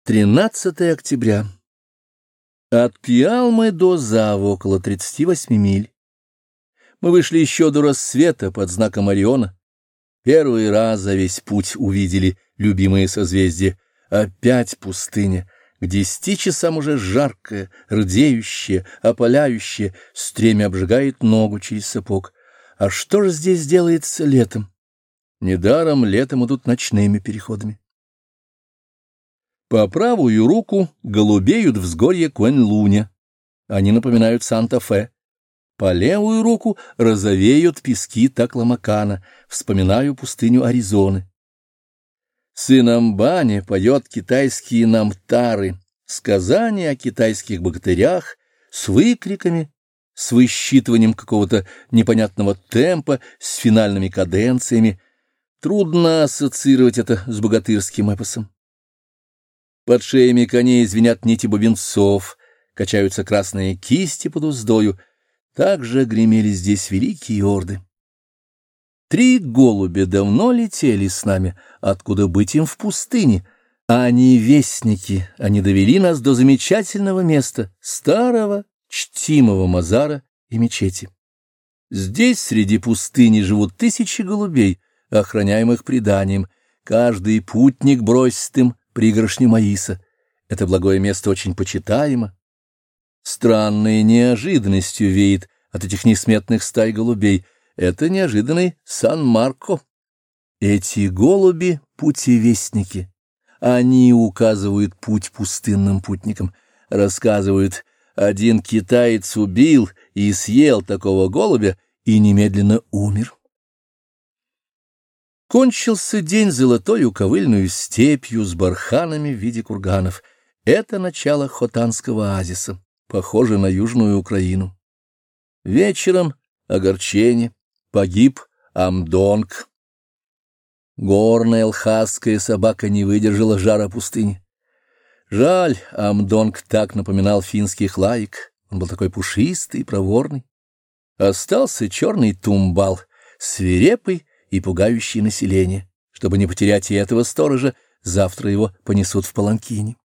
13 октября. От Пиалмы до Заву около 38 миль. Мы вышли еще до рассвета под знаком Ориона. Первый раз за весь путь увидели любимые созвездия. Опять пустыня. К 10 часам уже жаркая, рдеющая, опаляющая, стремя обжигает ногу через сапог. А что же здесь делается летом? Недаром летом идут ночными переходами. По правую руку голубеют взгорья Куэн-Луня. Они напоминают Санта-Фе. По левую руку розовеют пески Такламакана. Вспоминаю пустыню Аризоны. Сын Амбани поет китайские намтары, сказания о китайских богатырях с выкриками, с высчитыванием какого-то непонятного темпа, с финальными каденциями. Трудно ассоциировать это с богатырским эпосом. Под шеями коней звенят нити бубенцов, качаются красные кисти под уздою. Также гремели здесь великие орды. 3 голубя давно летели с нами, откуда быть им в пустыне. Они вестники, они довели нас до замечательного места, старого, чтимого мазара и мечети. Здесь среди пустыни живут 1000 голубей, охраняемых преданием. Каждый путник бросит им пригоршню маиса. Это благое место очень почитаемо. Странной неожиданностью веет от этих несметных стай голубей. Это неожиданный Сан-Марко. Эти голуби — путевестники. Они указывают путь пустынным путникам. Рассказывают, один китаец убил и съел такого голубя и немедленно умер. Кончился день золотою ковыльную степью с барханами в виде курганов. Это начало Хотанского оазиса, похоже на Южную Украину. Вечером огорчение. Погиб Амдонг. Горная алхазская собака не выдержала жара пустыни. Жаль, Амдонг так напоминал финских лаек. Он был такой пушистый и проворный. Остался черный тумбал, свирепый и пугающий население. Чтобы не потерять и этого сторожа, завтра его понесут в паланкине.